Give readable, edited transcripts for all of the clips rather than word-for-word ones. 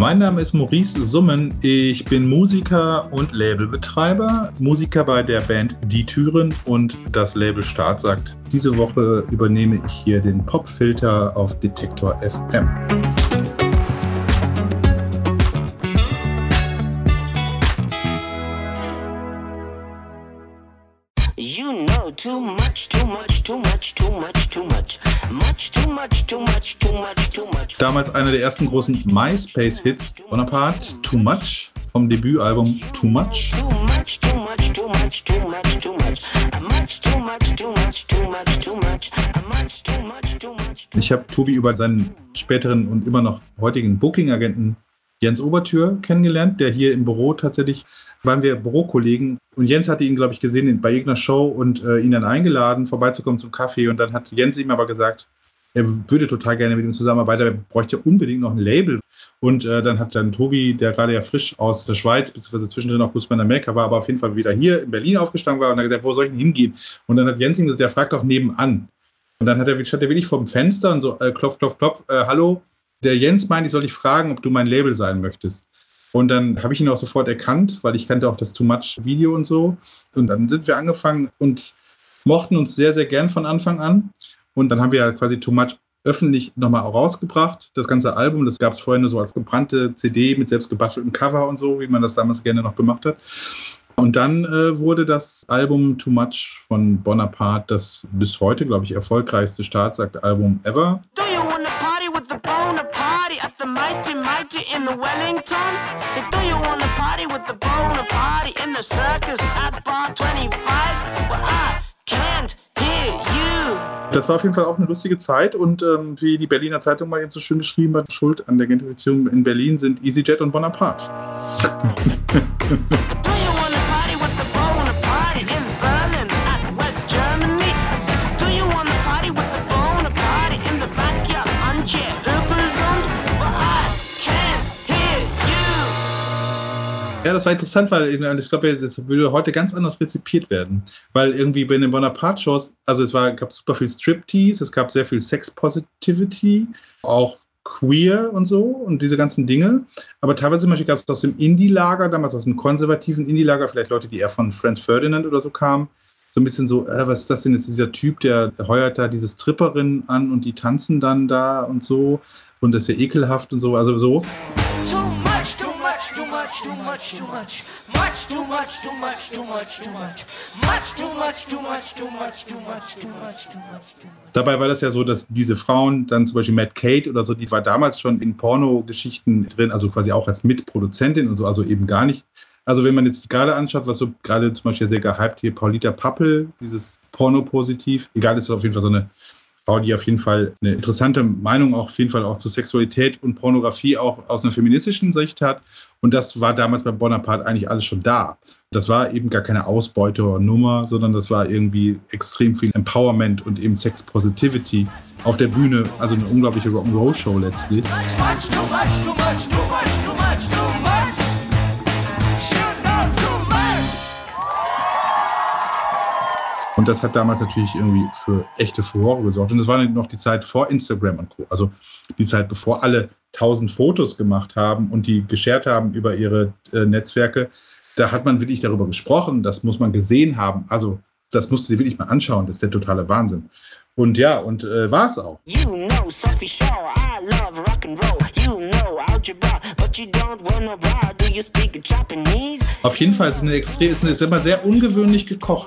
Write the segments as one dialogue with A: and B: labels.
A: Mein Name ist Maurice Summen. Ich bin Musiker und Labelbetreiber. Musiker bei der Band Die Türen und das Label Start sagt. Diese Woche übernehme ich hier den Popfilter auf Detektor FM.
B: You know too much, too much, too much, too much, too much. Much, too much, too much, too much, too much.
A: Damals einer der ersten großen MySpace-Hits, Bonaparte, Too Much, vom Debütalbum Too Much.
B: Too much, too much, too much, too much, too much. Much, too much, too much, too much, too much. Much, too much, too much.
A: Ich habe Tobi über seinen späteren und immer noch heutigen Booking-Agenten Jens Obertür kennengelernt, der hier im Büro tatsächlich, waren wir Bürokollegen und Jens hatte ihn, glaube ich, gesehen bei irgendeiner Show und ihn dann eingeladen, vorbeizukommen zum Kaffee und dann hat Jens ihm aber gesagt, er würde total gerne mit ihm zusammenarbeiten, er bräuchte unbedingt noch ein Label und dann hat dann Tobi, der gerade ja frisch aus der Schweiz, beziehungsweise zwischendrin auch kurz bei Amerika war, aber auf jeden Fall wieder hier in Berlin aufgestanden war und hat gesagt, wo soll ich denn hingehen? Und dann hat Jens ihm gesagt, der fragt doch nebenan. Und dann stand er wirklich vor dem Fenster und so, klopf, klopf, klopf, hallo, der Jens meint, ich soll dich fragen, ob du mein Label sein möchtest. Und dann habe ich ihn auch sofort erkannt, weil ich kannte auch das Too Much Video und so. Und dann sind wir angefangen und mochten uns sehr, sehr gern von Anfang an. Und dann haben wir quasi Too Much öffentlich nochmal rausgebracht. Das ganze Album, das gab es vorher nur so als gebrannte CD mit selbst gebasteltem Cover und so, wie man das damals gerne noch gemacht hat. Und dann wurde das Album Too Much von Bonaparte das bis heute, glaube ich, erfolgreichste Staatsakt-Album ever.
B: Do you wanna party with the Bonaparte at the mighty in the Wellington? Say, do you wanna party with the Bonaparte in the circus at bar 25? Well, I can't hear you.
A: Das war auf jeden Fall auch eine lustige Zeit und wie die Berliner Zeitung mal eben so schön geschrieben hat, Schuld an der Gentrifizierung in Berlin sind EasyJet und Bonaparte. Ja, das war interessant, weil ich glaube, das würde heute ganz anders rezipiert werden. Weil irgendwie bei den Bonaparte-Shows, also gab super viel Striptease, es gab sehr viel Sex-Positivity, auch queer und so und diese ganzen Dinge. Aber teilweise zum Beispiel gab es aus dem Indie-Lager, damals aus dem konservativen Indie-Lager, vielleicht Leute, die eher von Franz Ferdinand oder so kamen, so ein bisschen so, was ist das denn jetzt, dieser Typ, der heuert da diese Stripperin an und die tanzen dann da und so und das ist ja ekelhaft und so, also so. Too much, too much, too much, much too much, too much, too much, too much, much too much, too much, too much, too much, too much, too much. Dabei war das ja so, dass diese Frauen, dann zum Beispiel Matt Kate oder so, die war damals schon in Pornogeschichten drin, also quasi auch als Mitproduzentin und so, also eben gar nicht. Also wenn man jetzt gerade anschaut, was so gerade zum Beispiel sehr gehypt hier, Paulita Pappel, dieses Pornopositiv, egal, ist das auf jeden Fall so eine Frau, die auf jeden Fall eine interessante Meinung auch auf jeden Fall auch zu Sexualität und Pornografie auch aus einer feministischen Sicht hat. Und das war damals bei Bonaparte eigentlich alles schon da. Das war eben gar keine Ausbeuter-Nummer, sondern das war irgendwie extrem viel Empowerment und eben Sex-Positivity auf der Bühne. Also eine unglaubliche Rock'n'Roll-Show letztlich. Und das hat damals natürlich irgendwie für echte Furore gesorgt. Und das war noch die Zeit vor Instagram und Co. Also die Zeit, bevor alle 1000 Fotos gemacht haben und die geshared haben über ihre Netzwerke. Da hat man wirklich darüber gesprochen. Das muss man gesehen haben. Also das musst du dir wirklich mal anschauen. Das ist der totale Wahnsinn. Und ja, und war es auch. You know, Sophie Shaw, I love rock and roll. You know algebra, but you don't wanna bra. Do you speak Japanese? Auf jeden Fall ist es immer sehr ungewöhnlich gekocht.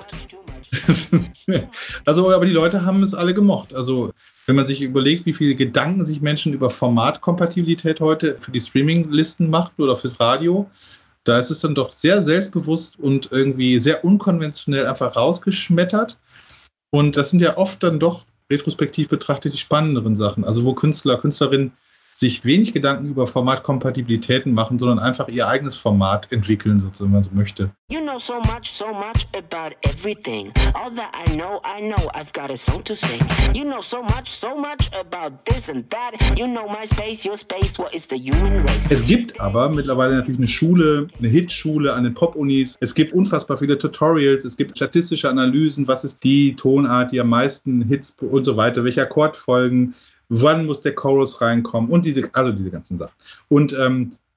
A: Also, aber die Leute haben es alle gemocht. Also, wenn man sich überlegt, wie viele Gedanken sich Menschen über Formatkompatibilität heute für die Streaming-Listen macht oder fürs Radio, da ist es dann doch sehr selbstbewusst und irgendwie sehr unkonventionell einfach rausgeschmettert. Und das sind ja oft dann doch retrospektiv betrachtet die spannenderen Sachen. Also, wo Künstler, Künstlerinnen sich wenig Gedanken über Formatkompatibilitäten machen, sondern einfach ihr eigenes Format entwickeln, sozusagen, wenn man so möchte.
B: You know so much about everything. All that I know, I've got a song to sing. You know so much about this and that. You know my space, your space, what is the human race?
A: Es gibt aber mittlerweile natürlich eine Schule, eine Hitschule an den Pop-Unis. Es gibt unfassbar viele Tutorials, es gibt statistische Analysen, was ist die Tonart, die am meisten Hits und so weiter, welche Akkordfolgen, wann muss der Chorus reinkommen und diese ganzen Sachen. Und